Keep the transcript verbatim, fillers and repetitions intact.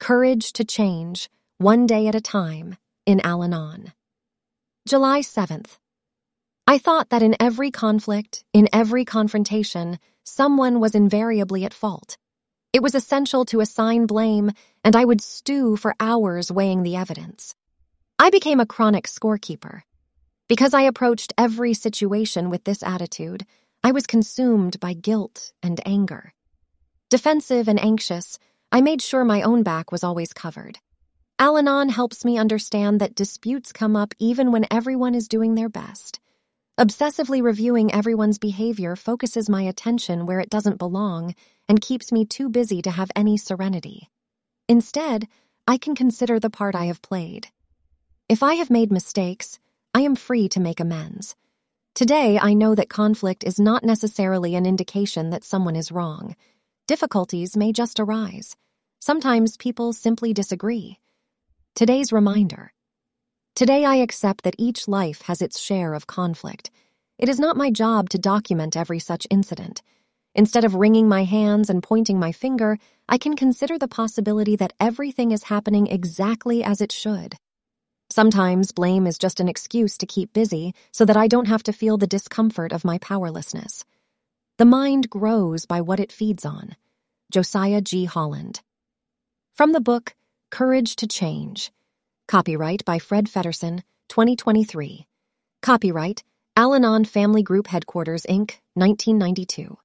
Courage to Change, One Day at a Time, in Al-Anon. July seventh. I thought that in every conflict, in every confrontation, someone was invariably at fault. It was essential to assign blame, and I would stew for hours weighing the evidence. I became a chronic scorekeeper. Because I approached every situation with this attitude, I was consumed by guilt and anger. Defensive and anxious, I made sure my own back was always covered. Al-Anon helps me understand that disputes come up even when everyone is doing their best. Obsessively reviewing everyone's behavior focuses my attention where it doesn't belong and keeps me too busy to have any serenity. Instead, I can consider the part I have played. If I have made mistakes, I am free to make amends. Today, I know that conflict is not necessarily an indication that someone is wrong. Difficulties may just arise. Sometimes people simply disagree. Today's reminder. Today I accept that each life has its share of conflict. It is not my job to document every such incident. Instead of wringing my hands and pointing my finger, I can consider the possibility that everything is happening exactly as it should. Sometimes blame is just an excuse to keep busy so that I don't have to feel the discomfort of my powerlessness. The mind grows by what it feeds on. Josiah G. Holland. From the book, Courage to Change. Copyright by Fred Feddersen, twenty twenty-three. Copyright, Al-Anon Family Group Headquarters, Incorporated, nineteen ninety-two.